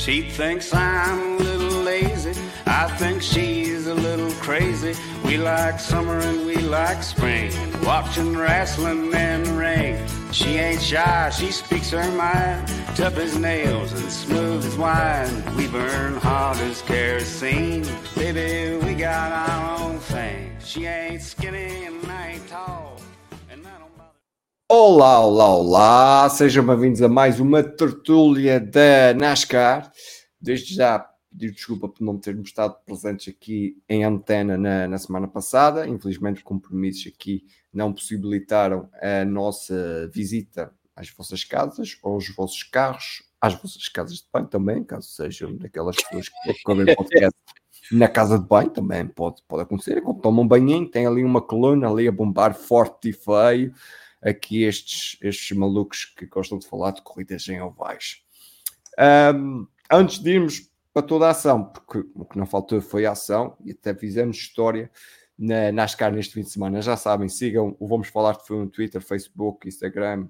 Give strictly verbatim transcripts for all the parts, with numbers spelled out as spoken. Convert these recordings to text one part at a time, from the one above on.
She thinks I'm a little lazy, I think she's a little crazy. We like summer and we like spring, watching wrestling in the ring. She ain't shy, she speaks her mind, tough as nails and smooth as wine. We burn hot as kerosene, baby, we got our own thing. She ain't skinny and I ain't tall. Olá, olá, olá, sejam bem-vindos a mais uma tertúlia da NASCAR. Desde já pedir desculpa por não termos estado presentes aqui em antena na, na semana passada. Infelizmente, os compromissos aqui não possibilitaram a nossa visita às vossas casas, ou aos vossos carros, às vossas casas de banho também, caso sejam daquelas pessoas que ouvem podcast na casa de banho, também pode, pode acontecer. Quando tomam um banhinho, tem ali uma coluna ali a bombar forte e feio. Aqui estes, estes malucos que gostam de falar de corridas em ovais. Um, antes de irmos para toda a ação, porque o que não faltou foi a ação, e até fizemos história na NASCAR neste fim de semana. Já sabem, sigam o Vamos Falar de Filme no Twitter, Facebook, Instagram,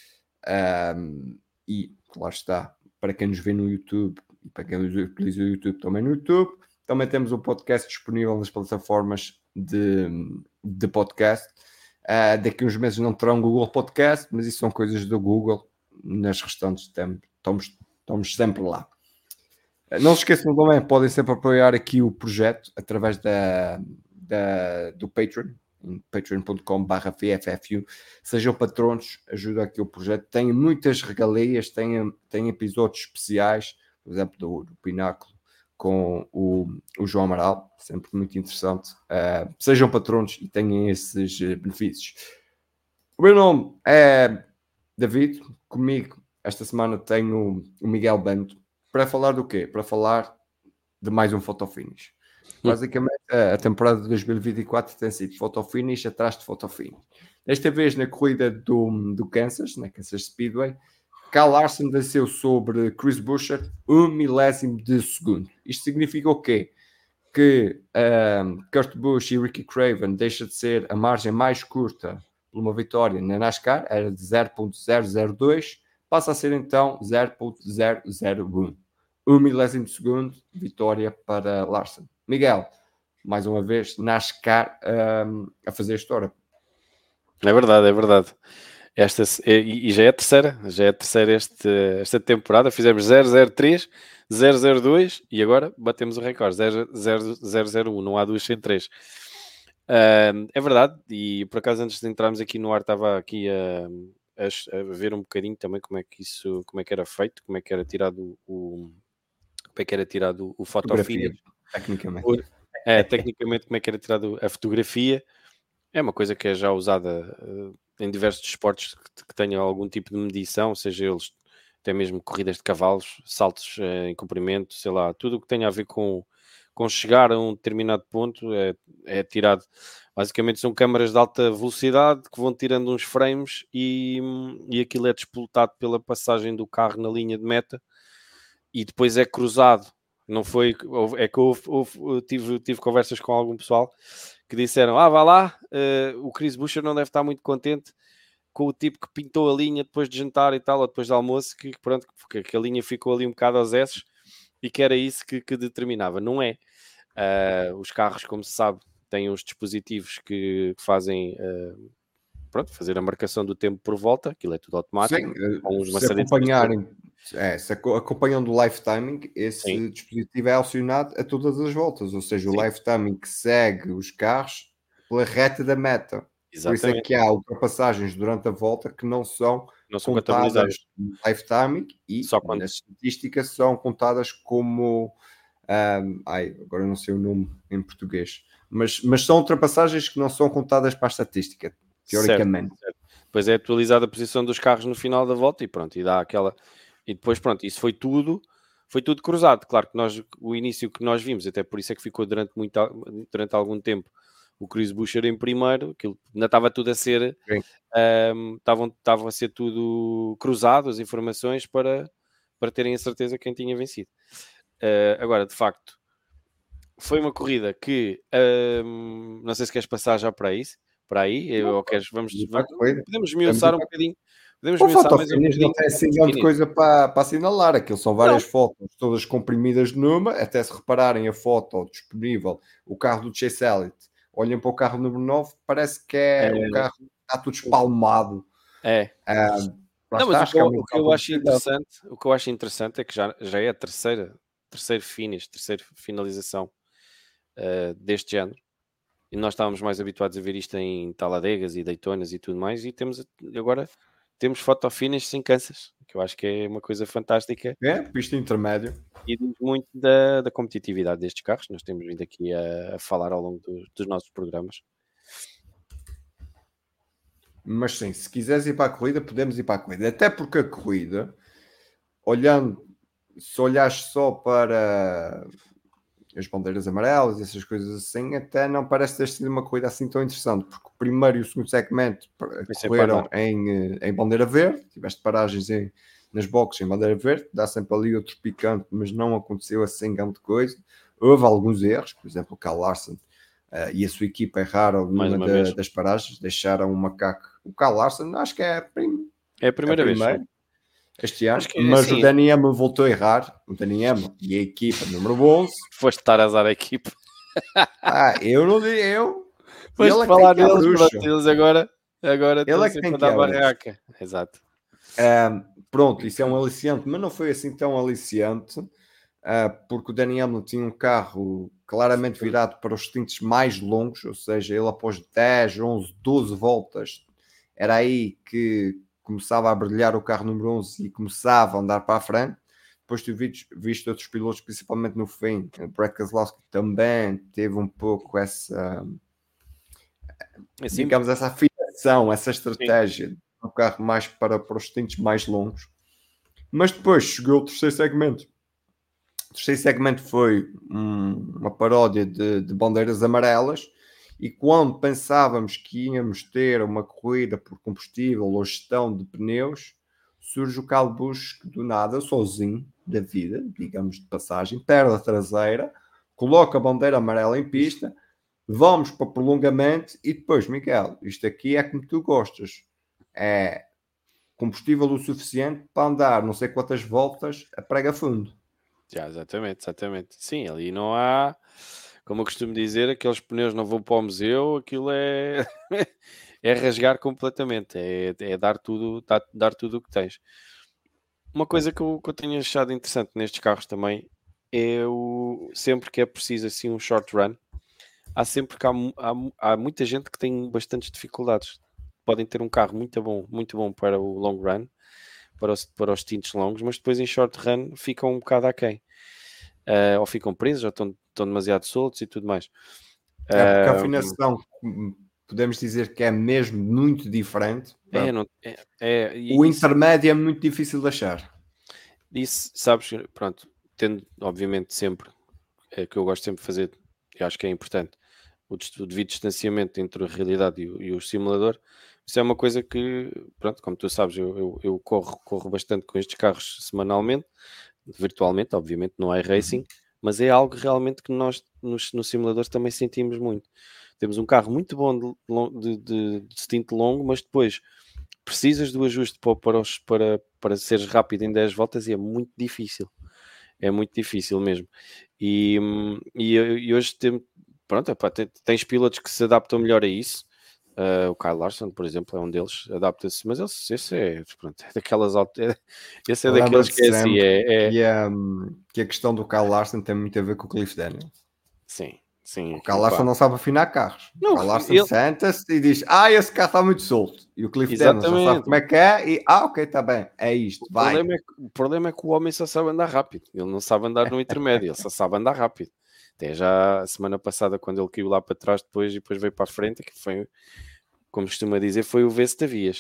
um, e lá está, para quem nos vê no YouTube, e para quem utiliza o YouTube também no YouTube. Também temos um podcast disponível nas plataformas de, de podcast. Uh, daqui a uns meses não terão Google Podcast, mas isso são coisas do Google. Nas restantes estamos, estamos sempre lá. Uh, não se esqueçam também, podem sempre apoiar aqui o projeto através da, da, do Patreon, em patreon ponto com barra v f f u. Sejam patronos, ajuda aqui o projeto. Tem muitas regalias, tem, tem episódios especiais, por exemplo, do, do Pináculo com o, o João Amaral, sempre muito interessante. Uh, sejam patronos e tenham esses uh, benefícios. O meu nome é David, comigo esta semana tenho o Miguel Bento, para falar do quê? Para falar de mais um Photofinish. Basicamente, a temporada de dois mil e vinte e quatro tem sido Photofinish atrás de Photofinish. Desta vez na corrida do, do Kansas, na Kansas Speedway, Kyle Larson venceu sobre Chris Buescher um milésimo de segundo. Isto significa o quê? Que um, Kurt Busch e Ricky Craven deixa de ser a margem mais curta por uma vitória na NASCAR, era de zero ponto zero zero dois, passa a ser então zero ponto zero zero um. Um milésimo de segundo, vitória para Larson. Miguel, mais uma vez, NASCAR um, a fazer história. É verdade, é verdade. Esta, e já é a terceira, já é a terceira este, esta temporada. Fizemos zero zero três, zero zero dois e agora batemos o recorde, zero zero zero um, não há duas sem três. Uh, é verdade, e por acaso antes de entrarmos aqui no ar estava aqui a, a, a ver um bocadinho também como é que isso, como é que era feito, como é que era tirado o, como é que era tirado o fotofinish. Tecnicamente. É, tecnicamente como é que era tirado a fotografia. É uma coisa que é já usada uh, em diversos esportes que, que tenham algum tipo de medição, seja eles até mesmo corridas de cavalos, saltos uh, em comprimento, sei lá, tudo o que tenha a ver com, com chegar a um determinado ponto é, é tirado. Basicamente são câmaras de alta velocidade que vão tirando uns frames e, e aquilo é disputado pela passagem do carro na linha de meta e depois é cruzado. Não foi, é que eu, eu, eu tive, tive conversas com algum pessoal que disseram, ah, vá lá, uh, o Chris Buescher não deve estar muito contente com o tipo que pintou a linha depois de jantar e tal, ou depois de almoço, que pronto, porque que a linha ficou ali um bocado aos esses e que era isso que, que determinava. Não é. Uh, os carros, como se sabe, têm uns dispositivos que fazem... Uh, pronto, fazer a marcação do tempo por volta, aquilo é tudo automático. Sim, com uns se acompanharem, é, se acompanhando o live timing, esse Sim. dispositivo é acionado a todas as voltas, ou seja, Sim. o live timing que segue os carros pela reta da meta. Exatamente. Por isso é que há ultrapassagens durante a volta que não são, não são contadas no live timing e Só quando... nas estatísticas são contadas como um, ai, agora não sei o nome em português, mas, mas são ultrapassagens que não são contadas para a estatística. Teoricamente. Certo, certo. Depois é atualizada a posição dos carros no final da volta e pronto, e dá aquela... E depois pronto, isso foi tudo, foi tudo cruzado. Claro que nós, o início que nós vimos, até por isso é que ficou durante, muito, durante algum tempo o Chris Buescher em primeiro, aquilo ainda estava tudo a ser... Um, estavam, estavam a ser tudo cruzado, as informações, para, para terem a certeza quem tinha vencido. Uh, agora, de facto, foi uma corrida que... Um, não sei se queres passar já para isso. Para aí, eu, ou queres, vamos, vamos, podemos esmiuçar um bocadinho, Podemos O pensar photo mais um finish não bocadinho. tem assim grande coisa para, para assinalar. Aquilo são várias fotos, todas comprimidas numa. Até se repararem a foto disponível, o carro do Chase Elliott, olhem para o carro número nove, parece que é, É, o carro está tudo espalmado. é. Ah, lá Não, mas está, o acho que que é eu, muito o que eu acho publicidade. interessante, o que eu acho interessante é que já, já é a terceira, terceiro finish, terceira finalização uh, deste género. E nós estávamos mais habituados a ver isto em Taladegas e Daytonas e tudo mais, e temos agora temos photo finish sem Kansas, que eu acho que é uma coisa fantástica. É, pista intermédio. E diz muito da, da competitividade destes carros. Nós temos vindo aqui a, a falar ao longo do, dos nossos programas. Mas sim, se quiseres ir para a corrida, podemos ir para a corrida. Até porque a corrida, olhando, se olhares só para as bandeiras amarelas, essas coisas assim, até não parece ter sido uma corrida assim tão interessante, porque o primeiro e o segundo segmento correram em, em bandeira verde, tiveste paragens em, nas boxes em bandeira verde, dá sempre ali outro picante, mas não aconteceu assim grande coisa. Houve alguns erros, por exemplo, o Kyle Larson Uh, e a sua equipa erraram numa da, das paragens, deixaram o macaco, o Kyle Larson, acho que é a, prim... é a primeira é a vez este ano, que, mas assim, o Danny Hamlin voltou a errar, o Danny Hamlin e a equipa número onze. Foste estar a azar a equipa. Ah, eu não digo, eu. Foste ele falar é que deles, pronto, eles agora, agora ele é estão que sempre tem a que dar barraca. Exato. Um, pronto, isso é um aliciante, mas não foi assim tão aliciante. Uh, porque o Danny Hamlin tinha um carro claramente virado para os stints mais longos, ou seja, ele após dez, onze, doze voltas, era aí que começava a brilhar o carro número onze e começava a andar para a frente. Depois tu viste, viste outros pilotos, principalmente no fim, o Brad Keselowski também teve um pouco essa, é digamos, essa afinação, essa estratégia, Sim. um carro mais para, para os stints mais longos. Mas depois chegou o terceiro segmento. O terceiro segmento foi um, uma paródia de, de bandeiras amarelas, e quando pensávamos que íamos ter uma corrida por combustível ou gestão de pneus, surge o Kyle Busch do nada, sozinho da vida, digamos de passagem, perde a traseira, coloca a bandeira amarela em pista, vamos para o prolongamento e depois, Miguel, isto aqui é como tu gostas, é combustível o suficiente para andar não sei quantas voltas a prega fundo. Já, exatamente, exatamente. Sim, ali não há, como eu costumo dizer, aqueles pneus não vão para o museu, aquilo é, é rasgar completamente, é, é dar tudo, dar, dar tudo o que tens. Uma coisa que eu, que eu tenho achado interessante nestes carros também é o, sempre que é preciso assim um short run, há sempre que há, há, há muita gente que tem bastantes dificuldades. Podem ter um carro muito bom, muito bom para o long run, para os, para os stints longos, mas depois em short run ficam um bocado aquém. Uh, ou ficam presos, ou estão, estão demasiado soltos e tudo mais. É porque a afinação, podemos dizer que é mesmo muito diferente. É, não, é, é, o isso, intermédio é muito difícil de achar. Isso, sabes, pronto, tendo obviamente sempre, é que eu gosto sempre de fazer, eu acho que é importante, o, o devido distanciamento entre a realidade e o, e o simulador. Isso é uma coisa que, pronto, como tu sabes, eu, eu, eu corro, corro bastante com estes carros semanalmente, virtualmente, obviamente, não é racing, mas é algo realmente que nós nos, nos simuladores também sentimos muito. Temos um carro muito bom de, de, de, de stint longo, mas depois precisas do ajuste para, para, os, para, para seres rápido em dez voltas e é muito difícil. É muito difícil mesmo. E, e, e hoje tem, pronto, epá, tens pilotos que se adaptam melhor a isso. Uh, o Kyle Larson, por exemplo, é um deles, adapta-se, mas esse, esse é, pronto, é daquelas esse é daqueles que é assim, é, é... Que, um, que a questão do Kyle Larson tem muito a ver com o Cliff Daniels. Sim, sim. O Kyle Larson não sabe afinar carros. Não, o Kyle Larson ele... senta-se e diz, ah, esse carro está muito solto. E o Cliff Daniels já sabe como é que é e, ah, ok, está bem, é isto, o vai. Problema é que, o problema é que o homem só sabe andar rápido, ele não sabe andar no intermédio, ele só sabe andar rápido. Até já a semana passada, quando ele caiu lá para trás depois e depois veio para a frente, que foi... como costuma dizer, foi o Vestavias.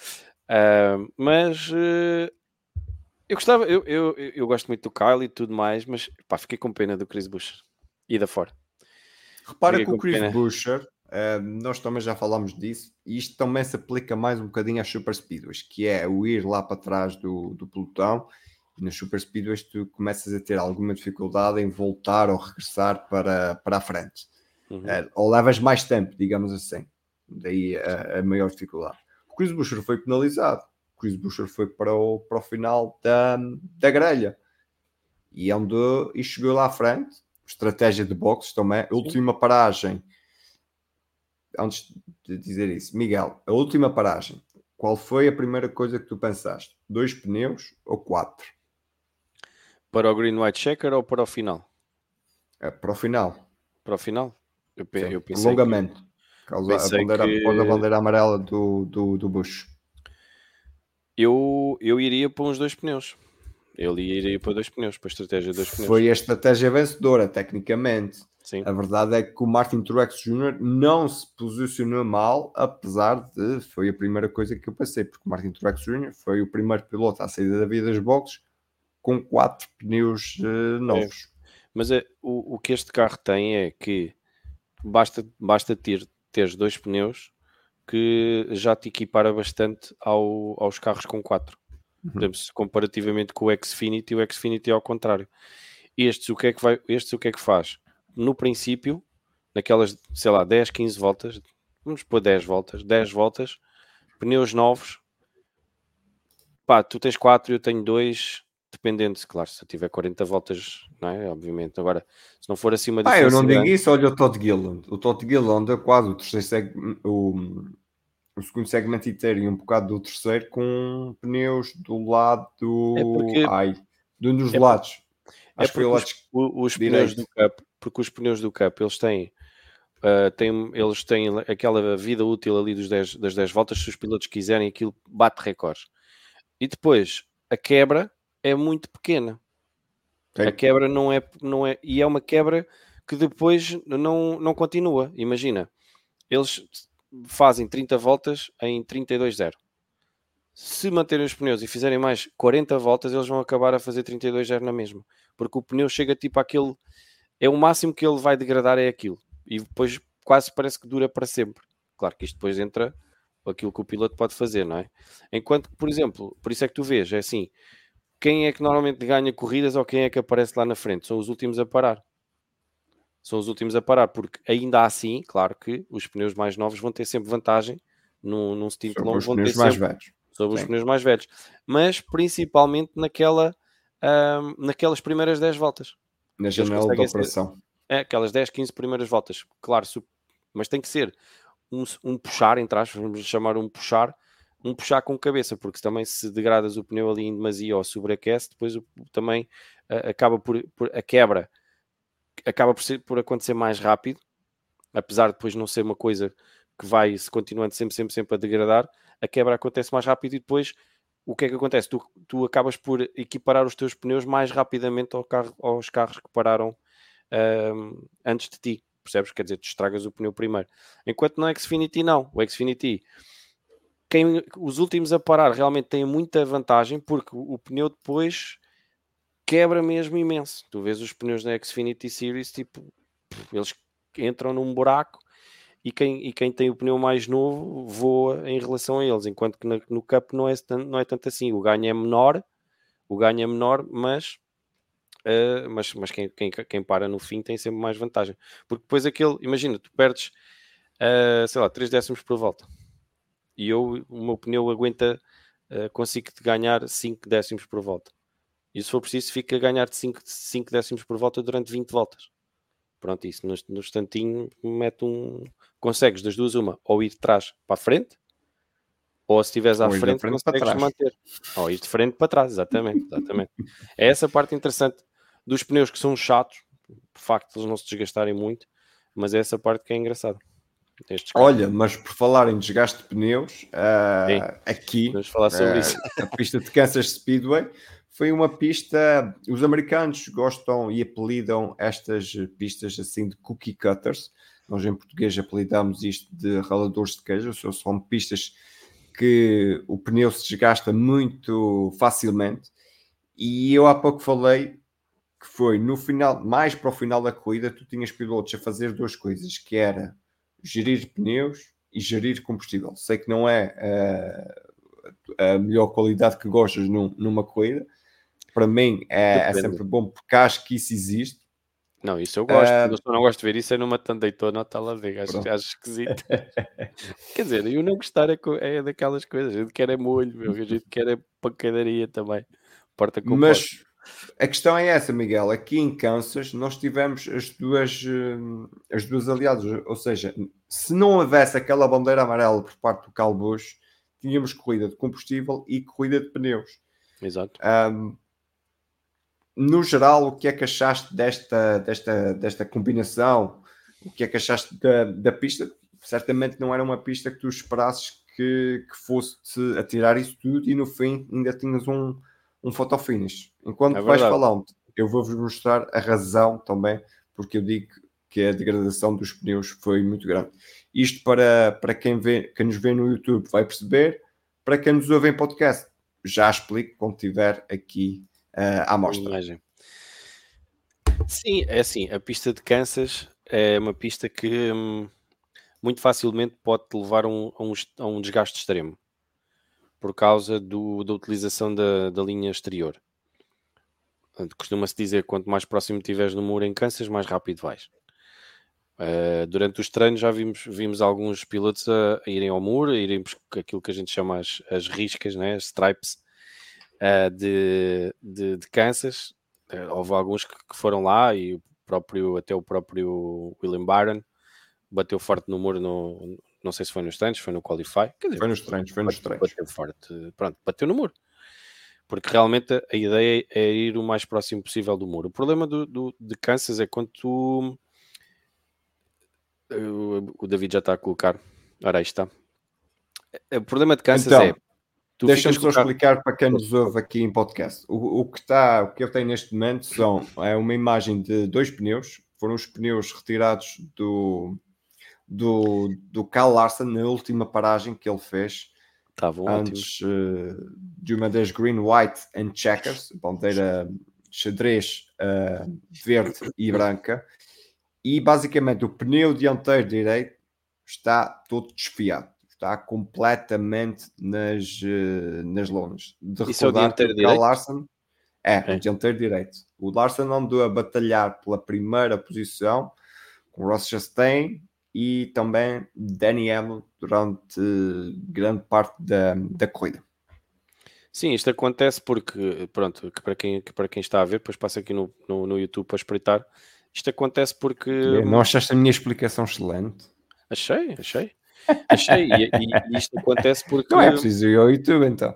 Uh, mas uh, eu gostava, eu, eu, eu gosto muito do Kyle e tudo mais, mas pá, fiquei com pena do Chris Buescher e da Ford. Repara fiquei que o Chris pena. Buescher, uh, nós também já falámos disso, e isto também se aplica mais um bocadinho às Super Speedways, que é o ir lá para trás do, do pelotão, e nas Super Speedways tu começas a ter alguma dificuldade em voltar ou regressar para, para a frente. Uhum. Uh, ou levas mais tempo, digamos assim. Daí a, a maior dificuldade. O Chris Buescher foi penalizado. O Chris Buescher foi para o, para o final da, da grelha. E, onde, e chegou lá à frente, estratégia de boxe também, a última paragem, antes de dizer isso, Miguel, a última paragem, qual foi a primeira coisa que tu pensaste? Dois pneus ou quatro? Para o Green White Checker ou para o final? É, para o final. Para o final? Eu, Sim, eu pensei prolongamento. que... Causa pensei a, bandeira, que... a bandeira amarela do, do, do Bush. Eu, eu iria para uns dois pneus. Ele iria para dois pneus, para a estratégia de dois pneus. Foi a estratégia vencedora, tecnicamente. Sim. A verdade é que o Martin Truex Júnior não se posicionou mal, apesar de... Foi a primeira coisa que eu pensei, porque o Martin Truex Júnior foi o primeiro piloto à saída da via das boxes com quatro pneus uh, novos. É. Mas é, o, o que este carro tem é que basta, basta ter teres dois pneus que já te equipara bastante ao, aos carros com quatro. Uhum. Por exemplo, comparativamente com o Xfinity, o Xfinity é ao contrário. Estes o que é que, vai, estes, o que, é que faz? No princípio, naquelas, sei lá, dez, quinze voltas, vamos pôr dez voltas, dez voltas, pneus novos, pá, tu tens quatro e eu tenho dois, dependendo, claro, se eu tiver quarenta voltas, não é? Obviamente. Agora, se não for assim uma diferença... Ah, eu não digo grande... isso, olha o Todd Gilliland. O Todd Gilliland é quase o terceiro segmento, o, o segundo segmento inteiro e um bocado do terceiro com pneus do lado do... É porque... Ai, de um dos é lados. Por... Acho é que foi o lado os, os pneus do Cup, porque os pneus do Cup, eles têm... Uh, têm, eles têm aquela vida útil ali dos dez, das dez voltas, se os pilotos quiserem, aquilo bate recordes. E depois, a quebra é muito pequena. Sim. A quebra não é, não é... E é uma quebra que depois não, não continua. Imagina, eles fazem trinta voltas em trinta e dois zero. Se manterem os pneus e fizerem mais quarenta voltas, eles vão acabar a fazer trinta e dois zero na mesma. Porque o pneu chega tipo àquele... É o máximo que ele vai degradar, é aquilo. E depois quase parece que dura para sempre. Claro que isto depois entra aquilo que o piloto pode fazer, não é? Enquanto que, por exemplo, por isso é que tu vês, é assim, quem é que normalmente ganha corridas ou quem é que aparece lá na frente? São os últimos a parar. São os últimos a parar, porque ainda assim, claro que os pneus mais novos vão ter sempre vantagem num, num stint longo, vão ter mais sempre velhos. sobre os pneus mais velhos. Mas principalmente naquela, hum, naquelas primeiras dez voltas. Na janela da operação. Ser... É, aquelas dez, quinze primeiras voltas, claro, mas tem que ser um, um puxar, entre aspas, vamos chamar um puxar, um puxar com cabeça, porque também se degradas o pneu ali em demasia ou sobreaquece, depois o, também uh, acaba por, por, a quebra acaba por, ser, por acontecer mais rápido, apesar de depois não ser uma coisa que vai se continuando sempre, sempre, sempre a degradar, a quebra acontece mais rápido e depois o que é que acontece? Tu, tu acabas por equiparar os teus pneus mais rapidamente ao carro, aos carros que pararam Um, antes de ti, percebes? Quer dizer, tu estragas o pneu primeiro. Enquanto no Xfinity não. O Xfinity, quem, os últimos a parar realmente têm muita vantagem porque o, o pneu depois quebra mesmo imenso. Tu vês os pneus da Xfinity Series, tipo, eles entram num buraco e quem, e quem tem o pneu mais novo voa em relação a eles, enquanto que no, no Cup não é, não é tanto assim. O ganho é menor, o ganho é menor, mas Uh, mas, mas quem, quem, quem para no fim tem sempre mais vantagem, porque depois aquele, imagina, tu perdes uh, sei lá, três décimos por volta e eu, o meu pneu aguenta, uh, consigo-te ganhar cinco décimos por volta, e se for preciso fica a ganhar cinco, cinco décimos por volta durante vinte voltas. Pronto, isso no, no instantinho mete um, consegues das duas uma, ou ir de trás para a frente, ou se estiveres à frente, frente consegues manter, ou ir de frente para trás, exatamente, exatamente. É essa parte interessante dos pneus, que são chatos, por facto de eles não se desgastarem muito, mas é essa parte que é engraçada. Olha, mas por falar em desgaste de pneus, uh, aqui vamos falar sobre uh, isso. A pista de Kansas Speedway foi uma pista, os americanos gostam e apelidam estas pistas assim de cookie cutters. Nós em português apelidamos isto de raladores de queijo, são, são pistas que o pneu se desgasta muito facilmente, e eu há pouco falei que foi no final, mais para o final da corrida, tu tinhas pilotos a fazer duas coisas, que era gerir pneus e gerir combustível. Sei que não é uh, a melhor qualidade que gostas num, numa corrida, para mim é, é sempre bom, porque acho que isso existe, Não, isso eu gosto. Ah, Eu só não gosto de ver isso é numa Daytona ou Talladega. Acho, pronto. acho esquisito. Quer dizer, eu não gostar é, co- é daquelas coisas. A gente quer é molho, meu. A gente quer é pancadaria também. Porta com porta. Mas a questão é essa, Miguel. Aqui em Kansas nós tivemos as duas, eh, as duas aliadas. Ou seja, se não houvesse aquela bandeira amarela por parte do Kyle Busch, tínhamos corrida de combustível e corrida de pneus. Exato. Um, no geral, o que é que achaste desta, desta, desta combinação? O que é que achaste da, da pista? Certamente não era uma pista que tu esperasses que, que fosse a tirar isso tudo e no fim ainda tinhas um, um photo finish. Enquanto É vais verdade. falando, eu vou-vos mostrar a razão também, porque eu digo que a degradação dos pneus foi muito grande. Isto para, para quem, vê, quem nos vê no YouTube vai perceber, para quem nos ouve em podcast, já explico quando estiver aqui uh, à mostra. Imagem. Sim, é assim, a pista de Kansas é uma pista que hum, muito facilmente pode te levar a um, a um, a um desgaste extremo por causa do, da utilização da, da linha exterior. Costuma-se dizer que quanto mais próximo estiveres no muro em Kansas, mais rápido vais. Uh, durante os treinos já vimos, vimos alguns pilotos a, a irem ao muro, a irem buscar aquilo que a gente chama as, as riscas, né? As stripes uh, de, de, de Kansas. Uh, houve alguns que, que foram lá e o próprio, até o próprio William Byron bateu forte no muro, no, não sei se foi nos treinos, foi no Qualify. Quer dizer, foi nos treinos, foi nos treinos. Bateu forte, pronto, bateu no muro. Porque realmente a ideia é ir o mais próximo possível do muro. O problema do, do, de Kansas é quando tu... O David já está a colocar. Ora, aí está. O problema de Kansas então, é... Deixa-me só explicar para quem nos ouve aqui em podcast. O, o, que está, o que eu tenho neste momento são, é uma imagem de dois pneus. Foram os pneus retirados do, do, do Kyle Larson na última paragem que ele fez. Estavam antes uh, de uma das Green, White and Checkers, bandeira xadrez uh, verde e branca. E basicamente o pneu dianteiro direito está todo desfiado. Está completamente nas, uh, nas lonas. De Isso recordar é o dianteiro que o Kyle direito? Larson é, É. o dianteiro direito. O Larson andou a batalhar pela primeira posição com Ross Chastain e também Danny Hamlin durante grande parte da, da corrida. Sim, isto acontece porque, pronto, que para, quem, que para quem está a ver, depois passa aqui no, no, no YouTube para espreitar. Isto acontece porque... Não achaste a minha explicação excelente? Achei, achei. Achei, e, e isto acontece porque... Não é preciso ir ao YouTube, então.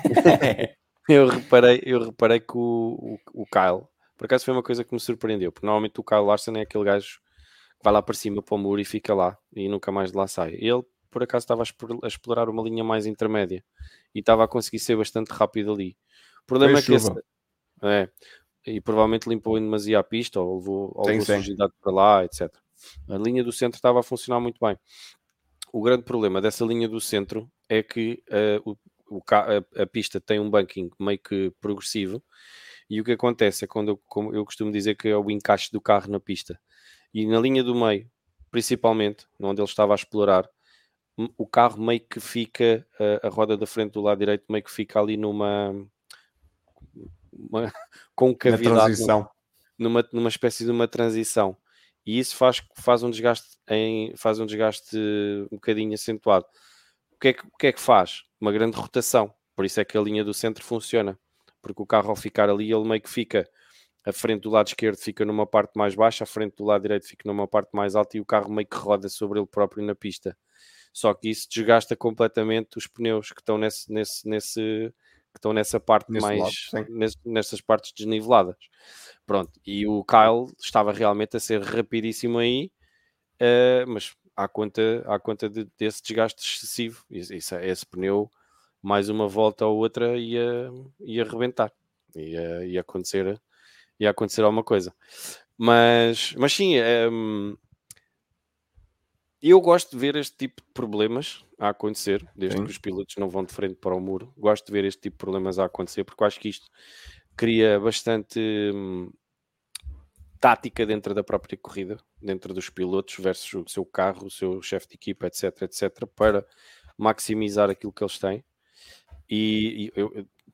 eu, reparei, eu reparei que o, o, o Kyle, por acaso foi uma coisa que me surpreendeu, porque normalmente o Kyle Larson é aquele gajo que vai lá para cima para o muro e fica lá, e nunca mais de lá sai. Ele, por acaso, estava a explorar uma linha mais intermédia, e estava a conseguir ser bastante rápido ali. O problema foi é que esse, chuva. é, e provavelmente limpou em demasia a pista, ou levou, ou Sim, levou sim. sujidade para lá, etcétera. A linha do centro estava a funcionar muito bem. O grande problema dessa linha do centro é que uh, o, o, a, a pista tem um banking meio que progressivo, e o que acontece é quando eu, como eu costumo dizer que é o encaixe do carro na pista. E na linha do meio, principalmente, onde ele estava a explorar, o carro meio que fica, a, a roda da frente do lado direito meio que fica ali numa... Uma, com cavidade, numa, numa espécie de uma transição. E isso faz, faz, um desgaste em, faz um desgaste um bocadinho acentuado. O que, é que, o que é que faz? Uma grande rotação. Por isso é que a linha do centro funciona. Porque o carro, ao ficar ali, ele meio que fica... A frente do lado esquerdo fica numa parte mais baixa, a frente do lado direito fica numa parte mais alta e o carro meio que roda sobre ele próprio na pista. Só que isso desgasta completamente os pneus que estão, nesse, nesse, nesse, que estão nessa parte nesse mais... Lado, nesse, nessas partes desniveladas. Pronto, e o Kyle estava realmente a ser rapidíssimo aí, uh, mas à conta, à conta de, desse desgaste excessivo. Isso, esse pneu, mais uma volta ou outra, ia, ia arrebentar. Ia, ia acontecer... ia acontecer alguma coisa. Mas, mas sim, um, eu gosto de ver este tipo de problemas a acontecer, desde sim. que os pilotos não vão de frente para o muro. Gosto de ver este tipo de problemas a acontecer, porque eu acho que isto cria bastante um, tática dentro da própria corrida, dentro dos pilotos versus o seu carro, o seu chefe de equipa, etc, etc, para maximizar aquilo que eles têm. E, e eu,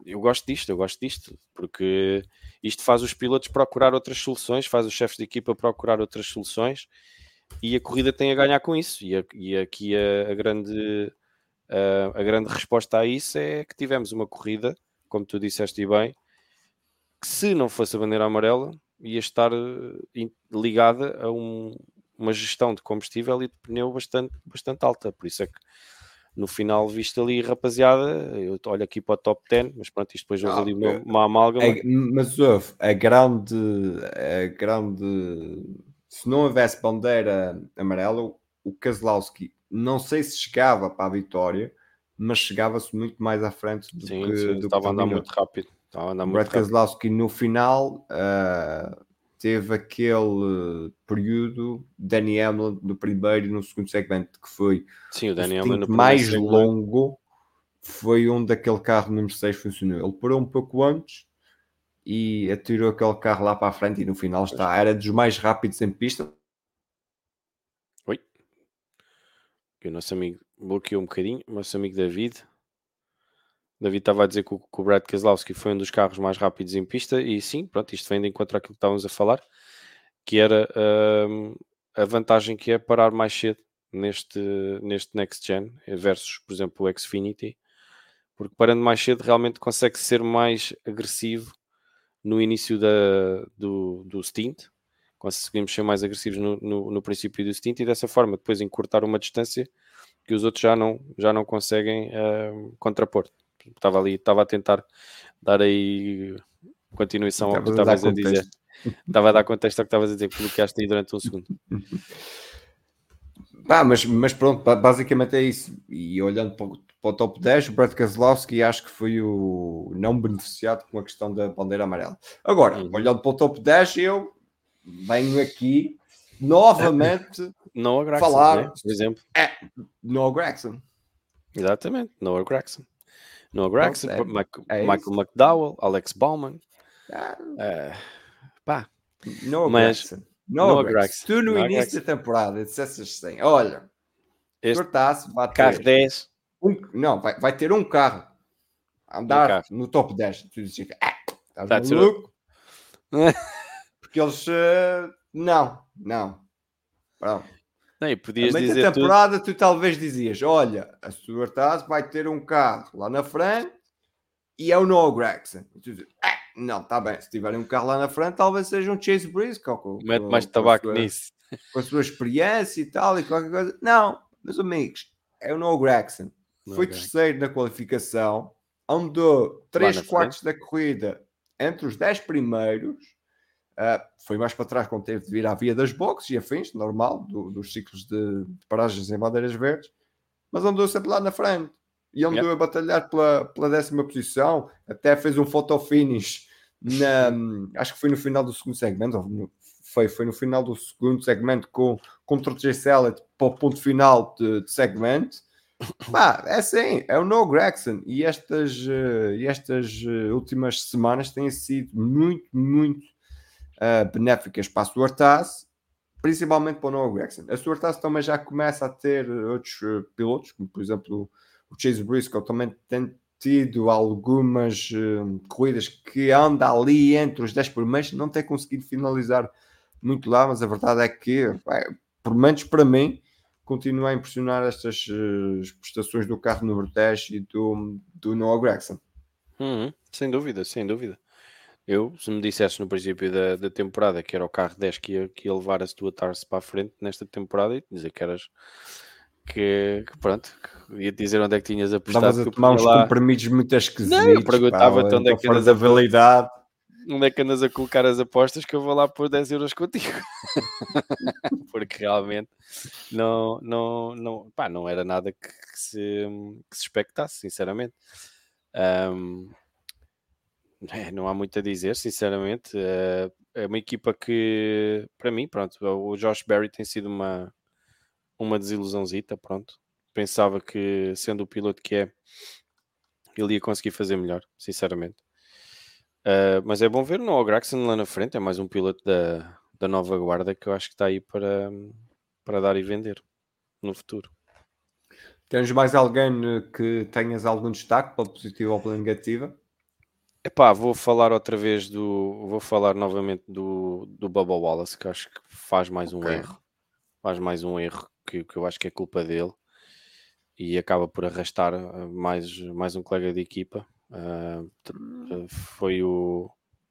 eu gosto disto, eu gosto disto, porque isto faz os pilotos procurar outras soluções, faz os chefes de equipa procurar outras soluções, e a corrida tem a ganhar com isso. E, a, e aqui a, a, grande, a, a grande resposta a isso é que tivemos uma corrida, como tu disseste bem, que se não fosse a bandeira amarela, ia estar ligada a um, uma gestão de combustível e de pneu bastante, bastante alta. Por isso é que no final, visto ali, rapaziada, eu olho aqui para o top dez, mas pronto, isto depois houve ali uma, uma amálgama. É, mas houve a grande, a grande... Se não houvesse bandeira amarela, o Keselowski não sei se chegava para a vitória, mas chegava-se muito mais à frente do sim, que... sim, do estava que a andar muito rápido. Estava a andar o muito Brad rápido. Keselowski no final uh, teve aquele período Danny Hamlin no primeiro e no segundo segmento, que foi sim, o, Danny o Hamlin no mais segmento. longo, foi onde aquele carro número seis funcionou. Ele parou um pouco antes e atirou aquele carro lá para a frente e no final está, era dos mais rápidos em pista. Oi, o nosso amigo bloqueou um bocadinho, o nosso amigo David David estava a dizer que o, que o Brad Keselowski foi um dos carros mais rápidos em pista, e sim, pronto, isto vem de encontro àquilo que estávamos a falar, que era hum, a vantagem que é parar mais cedo neste, neste Next Gen versus, por exemplo, o Xfinity, porque parando mais cedo realmente consegue ser mais agressivo no início da, do, do stint, conseguimos ser mais agressivos no, no, no princípio do stint, e dessa forma depois encurtar uma distância que os outros já não, já não conseguem uh, contrapor. Estava ali, estava a tentar dar aí continuação ao que tu estavas a dizer. Estava a dar contexto ao que estavas a dizer, que bloqueaste aí durante um segundo. Ah, mas, mas pronto, basicamente é isso. E olhando para o, para o top dez, o Brad Keselowski acho que foi o não beneficiado com a questão da bandeira amarela. Agora, uhum. olhando para o top dez, eu venho aqui novamente Noah Gragson, falar, né? Por exemplo. É, Noah Gragson. Exatamente, Noah Gragson. Noah Gragson, é, Michael, é Michael McDowell, Alex Bowman. Ah, uh, pá. Noah Mas, Gragson. Noah, Noah Gragson. Gragson. Tu no Noah início Gragson. da temporada disseste assim, olha, este Cortaço vai carro ter dez. Um, não, vai, vai ter um carro a andar um carro. no top dez. Tu dizes, ah, estás tá maluco? Porque eles, uh, não, não. Pronto. Não, e podias a meio dizer da temporada tudo... tu talvez dizias, olha, a Stuart Haas vai ter um carro lá na frente e é o Noah Gragson. E tu dizes, ah, não, está bem, se tiverem um carro lá na frente talvez seja um Chase Briscoe com, Mete com, mais com tabaco sua, nisso. Com a sua experiência e tal e qualquer coisa. Não, meus amigos, é o Noah Gragson. Noah Foi Gragson. terceiro na qualificação, andou três quartos da corrida entre os dez primeiros. Uh, foi mais para trás quando teve de vir à via das boxes e afins, normal, do, dos ciclos de, de paragens em bandeiras verdes, mas andou sempre lá na frente e andou yep. a batalhar pela, pela décima posição, até fez um photo finish na, acho que foi no final do segundo segmento, no, foi, foi no final do segundo segmento com, contra o Jay Sellett para o ponto final de, de segmento. Pá, é assim, é o Noah Gragson, e estas, uh, e estas uh, últimas semanas têm sido muito, muito Uh, benéficas para a Stuart Haas, principalmente para o Noah Gragson. A Stuart Haas também já começa a ter outros uh, pilotos, como por exemplo o Chase Briscoe, também tem tido algumas uh, corridas que anda ali entre os dez primeiros, não tem conseguido finalizar muito lá, mas a verdade é que, bem, por menos para mim, continua a impressionar estas uh, prestações do carro número dez e do, do Noah Gragson. Uhum, sem dúvida, sem dúvida. Eu, se me dissesse no princípio da, da temporada que era o carro dez que ia, que ia levar a Stuart Haas para a frente nesta temporada, e dizer que eras que, que pronto, que ia dizer onde é que tinhas apostado. Estavas a tomar uns lá... comprimidos muito esquisitos. Não, eu perguntava-te onde é que andas a validade. Onde é que andas a colocar as apostas que eu vou lá pôr dez euros contigo. Porque realmente não, não, não, pá, não era nada que, que, se, que se expectasse, sinceramente. Um, É, não há muito a dizer, sinceramente. É, é uma equipa que, para mim, pronto, o Josh Berry tem sido uma, uma desilusãozita, pronto. Pensava que, sendo o piloto que é, ele ia conseguir fazer melhor, sinceramente. Uh, mas é bom ver o Noah Gragson lá na frente, é mais um piloto da, da nova guarda que eu acho que está aí para, para dar e vender no futuro. Tens mais alguém que tenhas algum destaque, para positiva ou para negativa? Epá, vou falar outra vez do. Vou falar novamente do, do Bubba Wallace, que acho que faz mais um Ok. erro. Faz mais um erro que, que eu acho que é culpa dele e acaba por arrastar uh, mais, mais um colega de equipa. Uh, t- uh, foi o.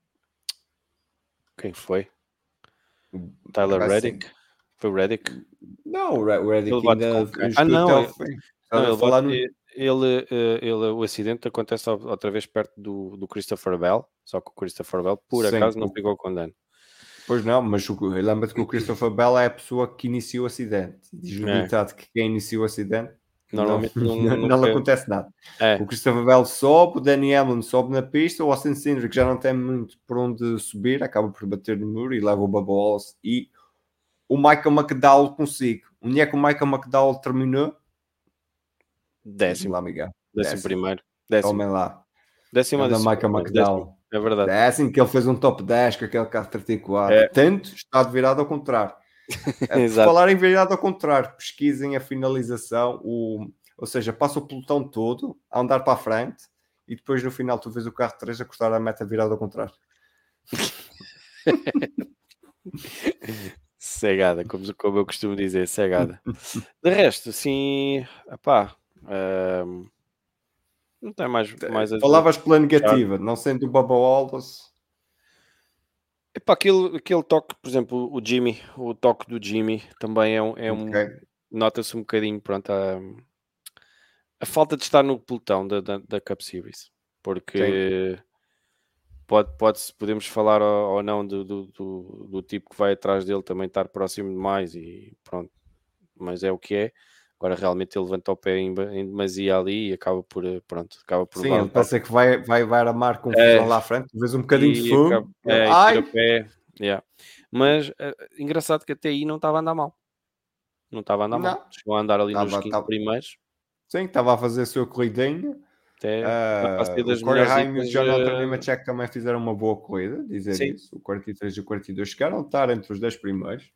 Quem foi? Tyler Racing. Reddick? Foi o Reddick? Não, o Re- o Ele Reddick bate ainda com quem? Ah, jogou até não, ao ele, fim. não, Estás a ele, falar bate, no. ele, eh, ele, o acidente acontece ou- outra vez perto do, do Christopher Bell, só que o Christopher Bell, por Sim, acaso, não o- ficou com dano. pois não, mas o- lembra-te que o Christopher Bell é a pessoa que iniciou o acidente. Diz o É, ditado que quem iniciou o acidente não, normalmente não, não, não lhe nunca. acontece nada. É, O Christopher Bell sobe, o Danny Hamlin sobe na pista, o Austin Cindric já não tem muito por onde subir, acaba por bater no muro e leva o Bubba Wallace e o Michael McDowell consigo. Onde é que o Michael McDowell terminou? Diz-me décimo, lá, Miguel. décimo Décimo. primeiro, décimo, Tomem lá. décimo ou Anda décimo Michael primeiro, décimo, McDowell. é verdade. É assim que ele fez um top dez com aquele carro trinta e quatro. É, Tanto está virado ao contrário. É, por exato. falar em virado ao contrário, pesquisem a finalização, o, ou seja, passa o pelotão todo a andar para a frente e depois no final tu vês o carro três a cortar a meta virado ao contrário. Cegada, como, como eu costumo dizer, cegada. De resto, assim, epá, ahm, não tem mais, mais a dizer. Falavas pela negativa, não sendo o Bubba Wallace. Epá, aquele, aquele toque, por exemplo, o Jimmy, o toque do Jimmy também é um, é um Ok. nota-se um bocadinho, pronto, a, a falta de estar no pelotão da, da, da Cup Series, porque pode, pode, podemos falar ou, ou não do, do, do, do tipo que vai atrás dele também estar próximo demais e pronto, mas é o que é. Agora realmente ele levanta o pé em, em demasia ali e acaba por, pronto, acaba por Sim, levar ele um toque. pensa que vai, vai, vai aramar É, confusão lá à frente, vês um bocadinho de e, acaba, fumo, ele, é, e tira o ai, pé, yeah. Mas eh, engraçado que até aí não estava a andar mal. Não estava a andar mal. não, Chegou a andar ali nos estava, quinze estava, primeiros, sim, estava a fazer a sua corridinha. até capaz de Ah, ser o das Corey melhores Hines e equipas. o Jonathan eh, Nemechek também fizeram uma boa corrida, dizer sim, isso. O quarenta e três e o quarenta e dois chegaram a estar entre os dez primeiros.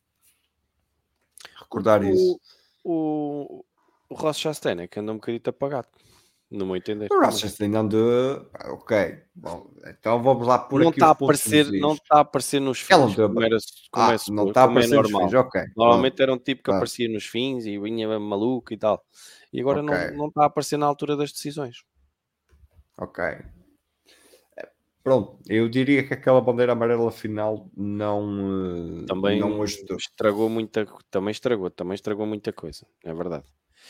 o, Recordar isso. o, o, o Ross Chastain é que anda um bocadinho apagado, no meu entender. O Também. Rochester não de. Ok, bom, então vamos lá pôr Não aqui está a os pontos aparecer, nos não is. está a aparecer nos Ela não fins, deu. como, era, como, é, Ah, não supo- está a como é aparecer nos fins, normal. ok. Normalmente Pronto, era um tipo que pronto, aparecia nos fins e vinha maluco e tal. E agora ok, não, não está a aparecer na altura das decisões. ok. Pronto, eu diria que aquela bandeira amarela final não, eh, Também não ajudou. estragou muita, também estragou, também estragou muita coisa, é verdade.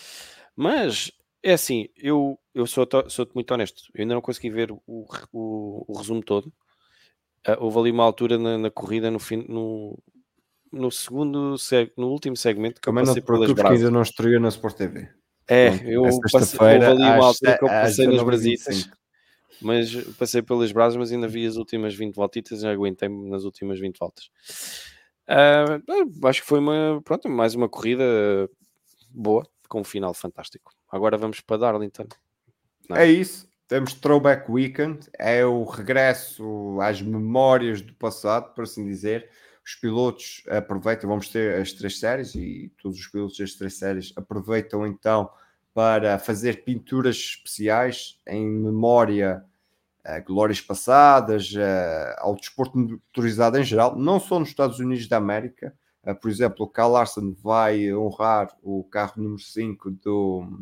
Mas é assim, eu, eu sou, sou muito honesto, eu ainda não consegui ver o, o, o resumo todo. Ah, houve ali uma altura na, na corrida, no, fim, no, no segundo, seg- no último segmento que eu Também não passei te pelas preocupes que ainda brasas. não estreou na Sport T V. É, Portanto, é eu passei, houve sexta-feira ali uma às, altura se- que eu às passei nas dezanove e vinte e brasitas, cinco. mas passei pelas brasas, mas ainda vi as últimas vinte voltitas e aguentei-me nas últimas vinte voltas. Ah, acho que foi uma, pronto, mais uma corrida boa, com um final fantástico. Agora vamos para Darlington. Não é? É isso. Temos Throwback Weekend. É o regresso às memórias do passado, por assim dizer. Os pilotos aproveitam, vamos ter as três séries e todos os pilotos das três séries aproveitam então para fazer pinturas especiais em memória a glórias passadas, a, ao desporto motorizado em geral, não só nos Estados Unidos da América. Uh, por exemplo, o Kyle Larson vai honrar o carro número cinco do...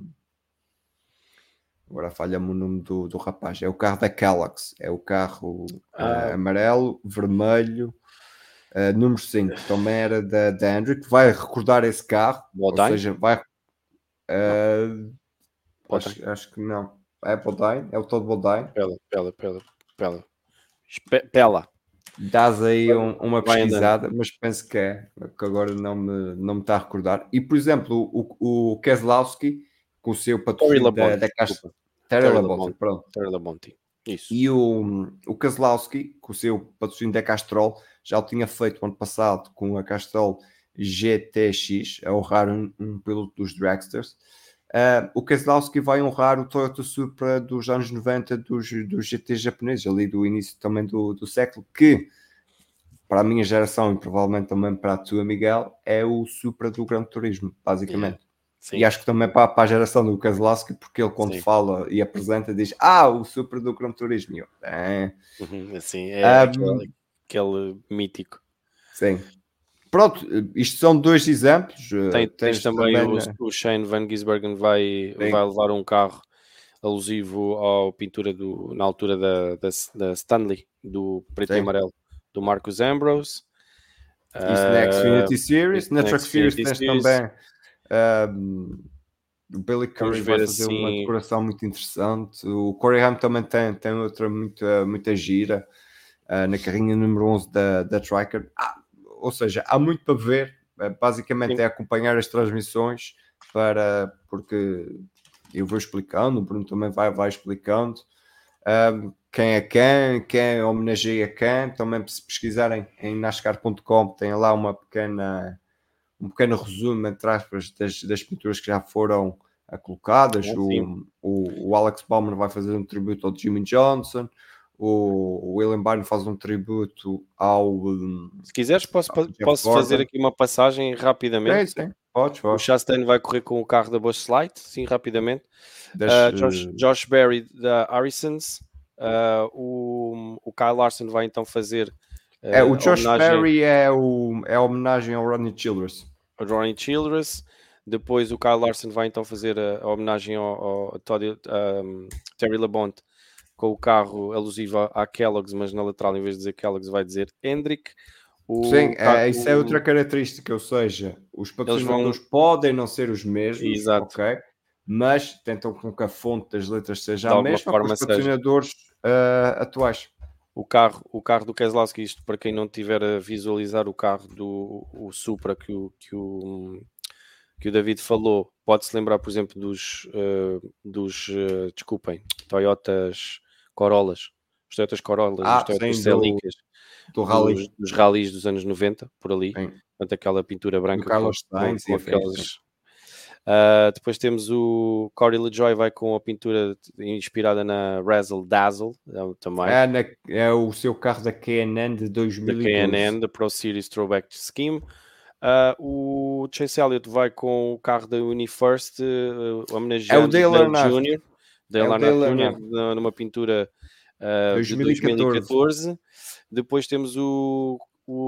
Agora falha-me o nome do, do rapaz. É o carro da Kellogg's. É o carro Ah, uh, amarelo, vermelho, uh, número cinco. Também era da, da Hendrick. Vai recordar esse carro. Bodine? Ou seja, vai... Uh, Bodine. acho, acho que não. É Bodine? É o Todd Bodine? Pela, pela, pela, pela. Espe- Pela. Dás aí um- uma Vai andando. pesquisada, mas penso que é, que agora não me, não me está a recordar. E, por exemplo, o, o Keselowski, com o seu Terry patrocínio da, Labonte, da Caixa... desculpa. Terry Terry Labonte, Labonte. pronto. Terry Labonte. Isso. E o, o Keselowski, com o seu patrocínio da Castrol, já o tinha feito ano passado com a Castrol G T X, a honrar um, um piloto dos Dragsters. Uh, o Keselowski vai honrar o Toyota Supra dos anos noventa dos, dos G T japoneses, ali do início também do, do século, que para a minha geração e provavelmente também para a tua, Miguel, é o Supra do Gran Turismo, basicamente. Yeah. Sim. E acho que também para, para a geração do Keselowski, porque ele quando Sim. fala e apresenta diz, ah, o Super do Gran Turismo. E eu, é. Uhum, assim, é Um, aquele, aquele mítico. sim. Pronto, isto são dois exemplos. Tem, tens Tens também o, na- o Shane Van Gisbergen vai, Sim. vai levar um carro alusivo à pintura do, na altura da, da, da Stanley, do preto Sim. e amarelo, do Marcus Ambrose. Isso na Xfinity Uh, Series. Na na Truck Series Xfinity tens Series. também um, o Billy Vamos Curry vai ver fazer uma assim. decoração muito interessante. O Corey Haim também tem, tem outra muita, muita gira uh, na carrinha número onze da, da Triker. Ah, ou seja, há muito para ver. Uh, basicamente Sim. é acompanhar as transmissões para, porque eu vou explicando, o Bruno também vai, vai explicando. Um, quem é quem, quem homenageia quem. Também se pesquisarem em nascar ponto com tem lá uma pequena um pequeno resumo, entre aspas, das, das pinturas que já foram uh, colocadas. Ah, o, o, o Alex Bauman vai fazer um tributo ao Jimmy Johnson, o, o William Byron faz um tributo ao um, Se quiseres, posso, ao Jeff posso Gordon. fazer aqui uma passagem rapidamente. Sim, sim, podes, O podes. Chastain vai correr com o carro da Busch Light, sim, rapidamente. Deixa, Uh, Josh, Josh Berry da Harrison's. Uh, o, o Kyle Larson vai então fazer uh, é, o Josh homenagem Berry é, o, é a homenagem ao Rodney Childress. ao Ronnie Childress. Depois o Kyle Larson vai então fazer a, a homenagem ao, ao Todd, um, Terry Labonte com o carro alusivo à Kellogg's, mas na lateral, em vez de dizer Kellogg's, vai dizer Hendrick. O Sim, carro, é, isso é outra característica, ou seja, os patrocinadores vão... podem não ser os mesmos, Exato. ok? Mas tentam com que a fonte das letras seja De a alguma mesma forma com os seja. patrocinadores uh, atuais. O carro, o carro do Keselowski, isto para quem não tiver a visualizar o carro do o Supra que o, que o, que o David falou, pode-se lembrar, por exemplo, dos, uh, dos uh, desculpem, Toyotas Corollas, os Toyotas Corollas, Ah, os Toyotas sim, do, Celicas, do dos, rally. dos rallies dos anos noventa, por ali, Sim. portanto aquela pintura Do branca Carlos com, Sainz com e afins, aqueles... Uh, depois temos o Corey LaJoy vai com a pintura inspirada na Razzle Dazzle também. É, na, é o seu carro da K N N de dois mil e doze. Da K N N, da Pro Series Throwback Scheme. Uh, o Chase Elliott vai com o carro da UniFirst, uh, homenageando é o Dale Earnhardt Júnior Dale é Earnhardt Dale Júnior Earnhardt. numa pintura uh, dois mil e catorze. de dois mil e catorze. Depois temos o,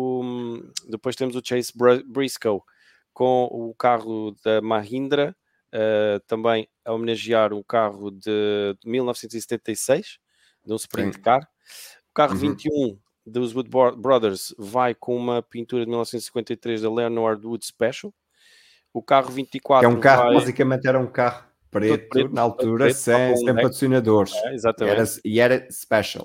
o depois temos o Chase Briscoe com o carro da Mahindra, uh, também a homenagear o carro de, de mil novecentos e setenta e seis, de um sprint Sim. car. O carro uhum. vinte e um dos Wood Brothers vai com uma pintura de mil novecentos e cinquenta e três da Leonard Wood Special. O carro vinte e quatro que é um carro, vai... basicamente era um carro preto, preto na altura, preto, sem, sem patrocinadores. É, exatamente. Era, e era special.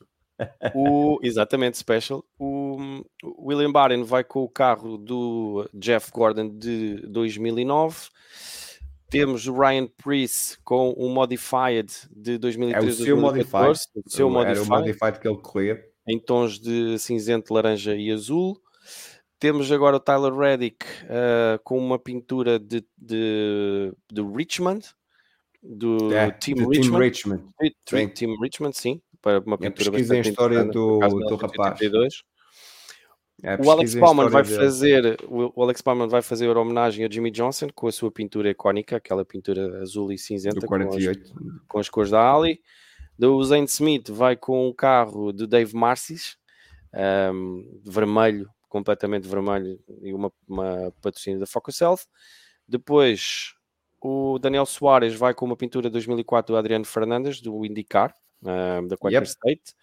O, exatamente, special. O, o William Byron vai com o carro do Jeff Gordon de dois mil e nove. Temos o Ryan Preece com o Modified de dois mil e treze. É o seu Modified. O seu Modified. Era o Modified que ele corria. Em tons de cinzento, laranja e azul. Temos agora o Tyler Reddick uh, com uma pintura de, de, de Richmond, do é, Team, Team Richmond. Richmond. Team, Team Richmond, sim. Para uma pintura bastante a história do, do rapaz. É, o Alex Bauman vai dele. fazer o Alex Bauman vai fazer a homenagem a Jimmy Johnson com a sua pintura icónica, aquela pintura azul e cinzenta do quarenta e oito. Com, as, com as cores da Ali. O Zane Smith vai com o carro de Dave Marcis, um, vermelho, completamente vermelho, e uma, uma patrocínio da Focus Health. Depois o Daniel Soares vai com uma pintura de dois mil e quatro do Adriano Fernandes, do IndyCar, um, da Quaker yep. State.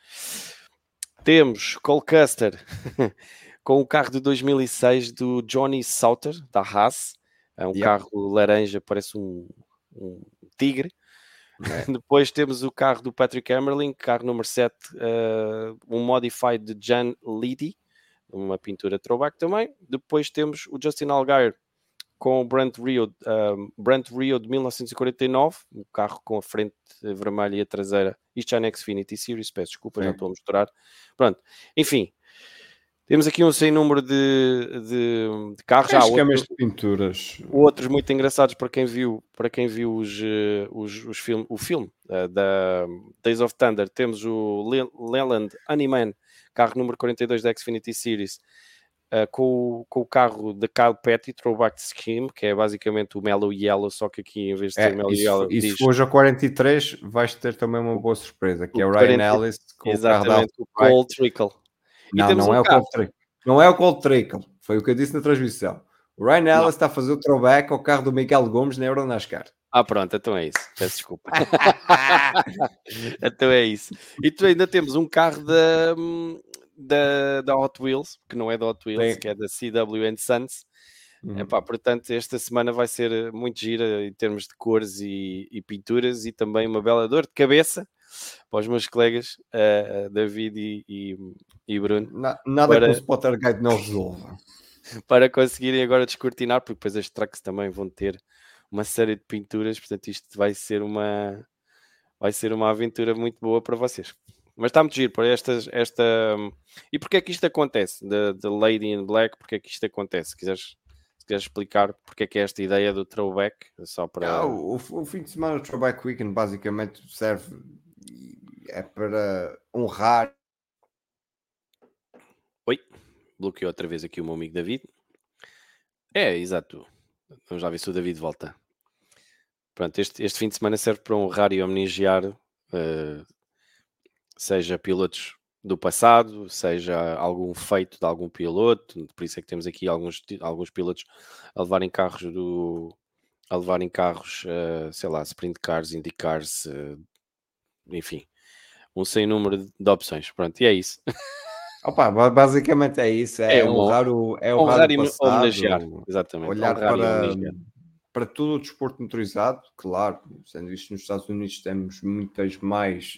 Temos Cole Custer com o carro de dois mil e seis do Johnny Sauter, da Haas. É um yep. carro laranja, parece um, um tigre. É. Depois temos o carro do Patrick Emerling, carro número sete, uh, um Modified de Jan Leedy, uma pintura throwback também. Depois temos o Justin Allgaier com o Brent Rio, uh, Brent Rio de mil novecentos e quarenta e nove, um carro com a frente vermelha e a traseira. Isto já na Xfinity Series, peço desculpa, é. já estou a misturar. Pronto, enfim. Temos aqui um sem número de, de, de carros. Já, outros, de pinturas. Outros muito engraçados para quem viu, para quem viu os, os, os film, o filme uh, da Days of Thunder. Temos o Le- Leland Honeyman, carro número quarenta e dois da Xfinity Series, uh, com, com o carro da Kyle Petty, Throwback Scheme, que é basicamente o Mellow Yellow, só que aqui em vez de ter É, Mellow e se, Yellow, e se diz for já quarenta e três, vais ter também uma boa surpresa, que o é o Ryan quarenta, Ellis com o carro da exatamente, o Alpine. Cold Trickle. E Não, temos não um é o carro. Cold Trickle. Não é o Cold Trickle. Foi o que eu disse na transmissão. O Ryan Ellis Não. está a fazer o throwback ao carro do Miguel Gomes na Euronascar. Ah, pronto, então é isso. Peço desculpa. Então é isso. E tu ainda temos um carro da, da, da Hot Wheels, que não é da Hot Wheels, Sim. que é da C W and Sons. Uhum. Epá, portanto, esta semana vai ser muito gira em termos de cores e, e pinturas, e também uma bela dor de cabeça para os meus colegas, uh, David e, e, e Bruno. Na, nada para... que o Spotter Guide não resolva. Para conseguirem agora descortinar, porque depois as trucks também vão ter uma série de pinturas, portanto isto vai ser uma vai ser uma aventura muito boa para vocês. Mas está muito giro, por estas, esta... E porquê é que isto acontece? The, the Lady in Black, porquê é que isto acontece? Se quiseres, se quiseres explicar porque é que é esta ideia do throwback, só para... Ah, o, o fim de semana do Throwback Weekend basicamente serve, é para honrar. Oi, bloqueou outra vez aqui o meu amigo David. É, exato. Vamos lá ver se o David volta. Pronto, este, este fim de semana serve para honrar e homenagear, uh, seja pilotos do passado, seja algum feito de algum piloto. Por isso é que temos aqui alguns, alguns pilotos a levarem carros do... a levarem carros, uh, sei lá, sprint cars, Indy cars, uh, enfim, um sem número de opções. Pronto, e é isso. Opa, basicamente é isso, é, É uma- honrar o, é honrar Honrar o e passado, homenagear, exatamente. olhar Honrar e para, homenagear. para todo o desporto motorizado, claro, sendo isto nos Estados Unidos temos muitas mais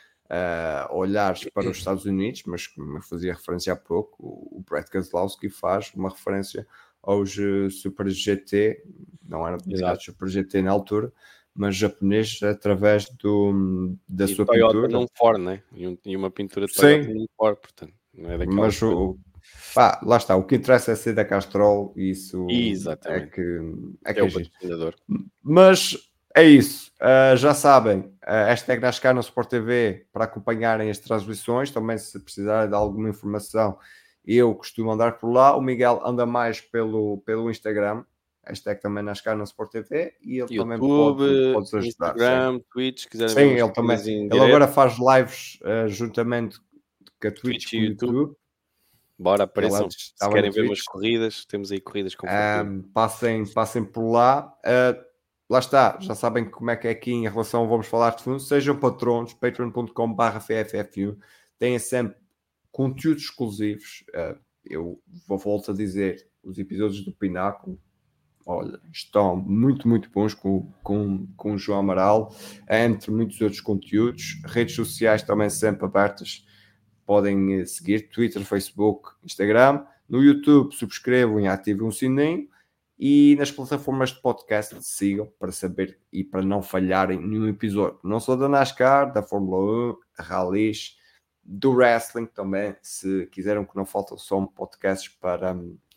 uh, olhares para os Estados Unidos, mas como eu fazia referência há pouco, o Brad Keselowski faz uma referência aos uh, Super G T, não era denominado Super G T na altura, mas japonês através do, da E sua Toyota pintura. num Ford, né? E, um, e uma pintura de Sim. Toyota num Ford, portanto. Não é daquelas Mas o, pá, lá está, o que interessa é ser da Castrol e isso Exatamente. é que é, que é é o giro. patrocinador. Mas é isso, uh, já sabem, uh, hashtag NASCAR no Sport T V para acompanharem as transmissões, também se precisarem de alguma informação eu costumo andar por lá, o Miguel anda mais pelo, pelo Instagram, hashtag também NASCAR no Sport T V e ele YouTube, também pode, pode ajudar. Instagram, sim. Twitch, quiserem Sim, ver ele também, em ele agora faz lives uh, juntamente com a Twitch, Twitch com e o YouTube. YouTube. Bora, apareçam. Se querem ver Twitch. umas corridas, temos aí corridas com um, passem, passem por lá. Uh, lá está, já sabem como é que é aqui em relação, vamos falar de fundo. Sejam patronos, patreon ponto com barra F F F um. Têm sempre conteúdos exclusivos. Uh, eu vou volto a dizer, os episódios do Pináculo, olha, estão muito, muito bons com, com, com o João Amaral, entre muitos outros conteúdos. Redes sociais também sempre abertas. Podem seguir Twitter, Facebook, Instagram. No YouTube, subscrevam e ativem o sininho. E nas plataformas de podcast, sigam para saber e para não falharem nenhum episódio. Não só da NASCAR, da Fórmula um, rallies, do wrestling também. Se quiserem que não faltam, são podcasts para,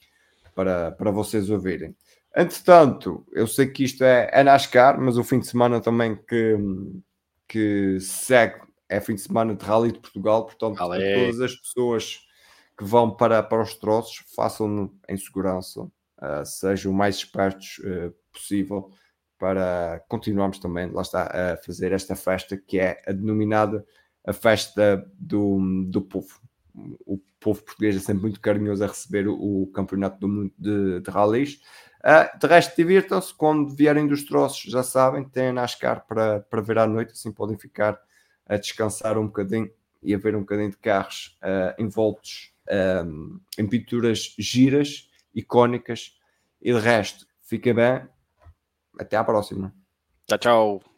para, para vocês ouvirem. Entretanto, eu sei que isto é, é NASCAR, mas o fim de semana também que, que segue é fim de semana de Rally de Portugal, portanto, a todas as pessoas que vão para, para os troços, façam-no em segurança, uh, sejam o mais espertos uh, possível para continuarmos também, lá está, a fazer esta festa que é a denominada a festa do, do povo. O povo português é sempre muito carinhoso a receber o, o campeonato do mundo de, de rallies. Uh, de resto, divirtam-se, quando vierem dos troços, já sabem, têm a NASCAR para, para ver à noite, assim podem ficar a descansar um bocadinho e a ver um bocadinho de carros uh, envoltos um, em pinturas giras, icónicas. E de resto, fica bem. Até à próxima. Tchau, tchau.